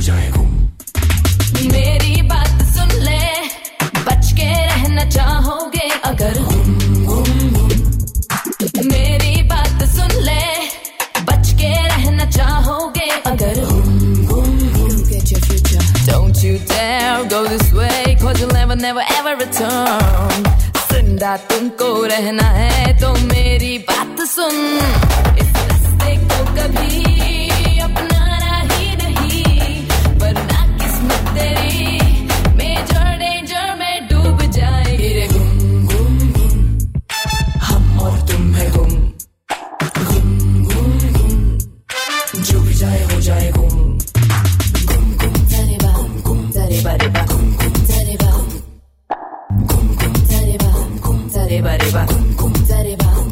जाए गुम। मेरी बात सुन ले, बच के रहना चाहोगे अगर गुम गुम गुम। मेरी बात सुन ले, बच के रहना चाहोगे अगर गुम गुम गुम। Get your future. Don't you dare go this way, 'cause you'll never never ever return. जिंदा तुमको रहना है तो मेरी बात सुन। इस रास्ते को कभी अपनाना ही नहीं, वरना किस्मत तेरी मेजर डेंजर में डूब जाएगी। गुम गुम गुम, हम और तुम है गुम गुम गुम गुम। जो भी जाए हो जाए गुम गुम गुम। तरेबा गुम गुम, तरेबा रेबा गुम गुम, तरेबा गुम गुम, तरेबा गुम गुम, तरेबा रेबा गुम गुम, तरेबा गुम।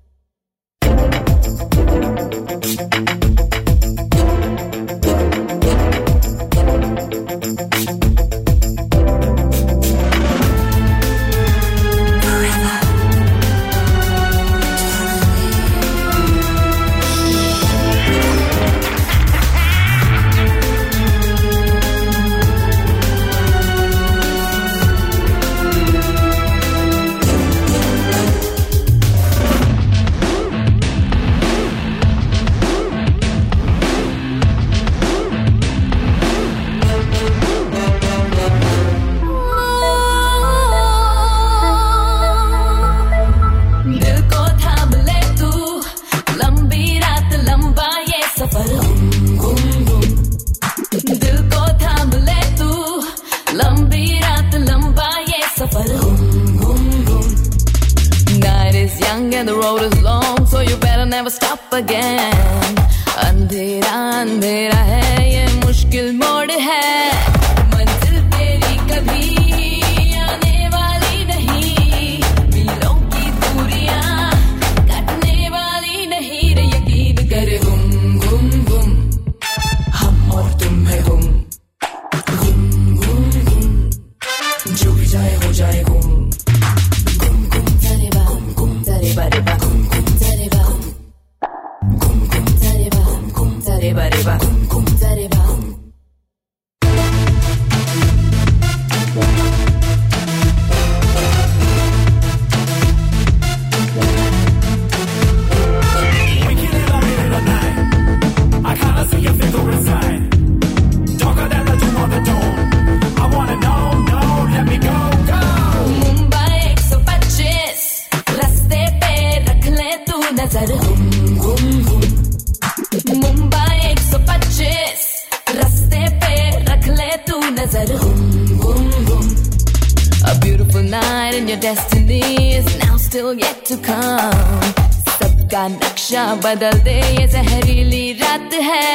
And the road is long, so you better never stop again. अंधेरा अंधेरा है, ये मुश्किल मोड़ है, मंजिल तेरी कभी आने वाली नहीं, मीलों की दूरियां कटने वाली नहीं रे। यकीन कर गुम गुम गुम, हम और तुम है गुम गुम गुम गुम। जो भी जाए हो जाए गुम गुम गुम, तरेबा गुम गुम, तरेबा रेबा गुम गुम, तरेबा गुम गुम, तरेबा गुम गुम, तरेबा रेबा गुम गुम, तरेबा गुम। नजर गुम गुम गुम, मुंबई 125 रास्ते पे रख ले तू नजर गुम गुम गुम। A beautiful night and your destiny is now still yet to come. सबका नक्शा बदल दे, ये जहरीली रात है,